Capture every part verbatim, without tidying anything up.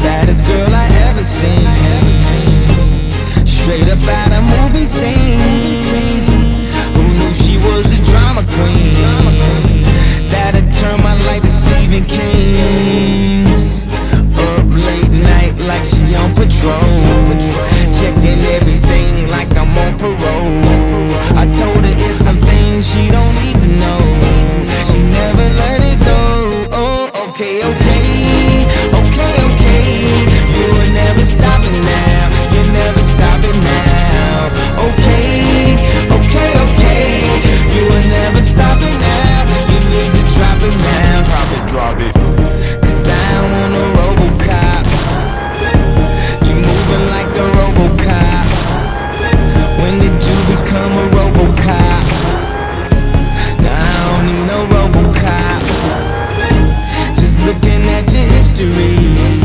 Baddest girl I ever seen, straight up out a movie scene. Who knew she was a drama queen? That'd turn my life to Stephen King's. Up late night like she on patrol, checking everything like I'm on parole. I told her it's some things she don't need to know. She never let it go. Oh, okay, okay, okay, okay. You will never stop it now. You never stop it now. Okay, okay, okay. You will never stop it now. You need to drop it now. Drop it, drop it. Cause I don't want a Robocop. You moving like a Robocop. When did you become a Robocop? Now I don't need no Robocop. Just looking at your history,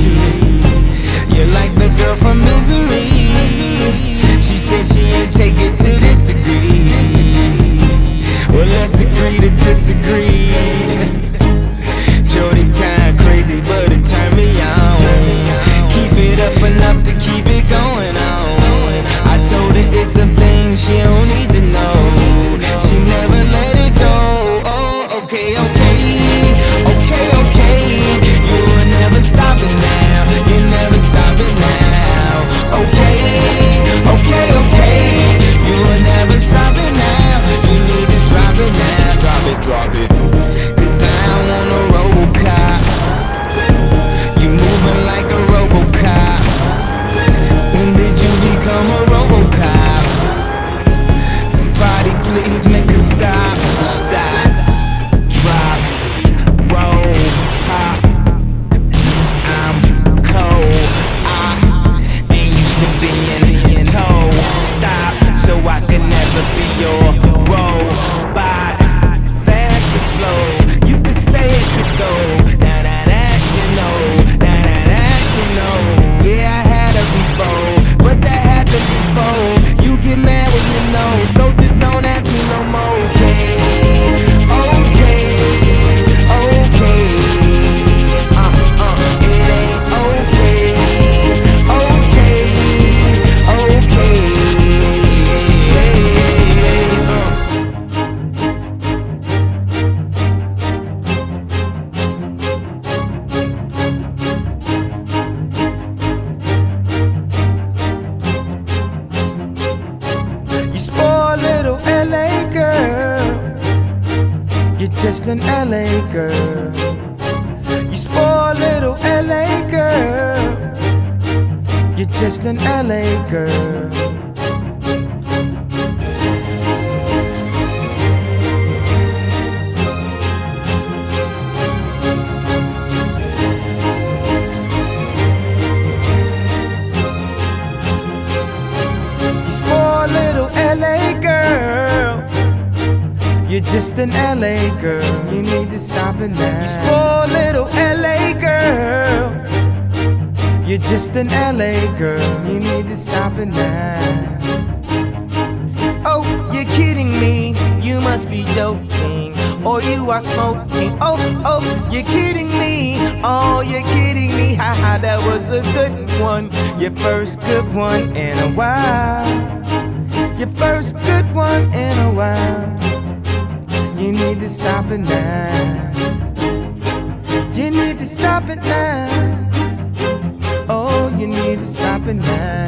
you're like the girl from Misery. She said she ain't take it to this degree. Well, let's agree to disagree. Shorty kinda crazy, but it turned me on. Keep it up enough to keep it going on. I told her it's some things she don't need to know. She never let it go. Oh, okay, okay, okay, okay. You will never stop it now. You never stop it now. Okay, okay, okay. You will never stop it now. You need to drop it now. Drop it, drop it. Cause I don't want a Robocop. You moving like a Robocop. When did you become a Robocop? Somebody please make a stop. Stop, drop, roll, pop. I'm cold. I ain't used to being told stop, so I can never be your robot. Fast or slow, you can stay, it could go. Now that that you know, now that that you know. Yeah, I had her before, but that happened before. You get mad when you know, so just don't ask me no more. Okay, okay, okay. Uh, uh, it ain't okay, okay, okay. Uh. You spoiled little L A girl. You're just an L A girl. You spoiled little L A girl. You're just an L A girl. You spoiled little L A girl. You're just an L A girl. You need to stop it now. You spoiled little L A girl. You're just an L A girl. You need to stop it now. Oh, you're kidding me. You must be joking, or you are smoking. Oh, oh, you're kidding me. Oh, you're kidding me. Haha, that was a good one. Your first good one in a while. Your first good one in a while. You need to stop it now. You need to stop it now. Oh, you need to stop it now.